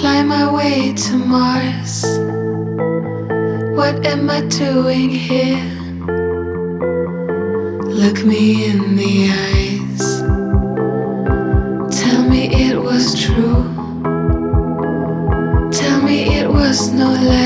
fly my way to Mars. What am I doing here? Look me in the eyes. Tell me it was true. Tell me it was no lie.